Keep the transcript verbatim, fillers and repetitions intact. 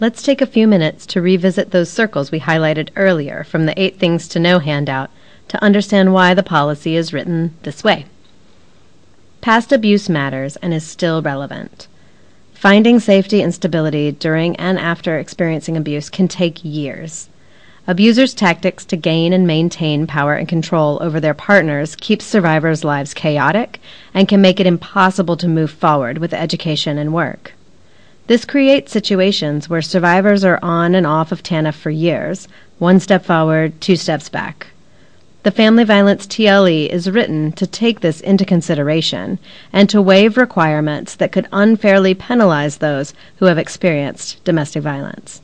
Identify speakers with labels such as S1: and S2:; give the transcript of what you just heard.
S1: Let's take a few minutes to revisit those circles we highlighted earlier from the Eight Things to Know handout to understand why the policy is written this way. Past abuse matters and is still relevant. Finding safety and stability during and after experiencing abuse can take years. Abusers' tactics to gain and maintain power and control over their partners keeps survivors' lives chaotic and can make it impossible to move forward with education and work. This creates situations where survivors are on and off of TANF for years, one step forward, two steps back. The Family Violence T L E is written to take this into consideration and to waive requirements that could unfairly penalize those who have experienced domestic violence.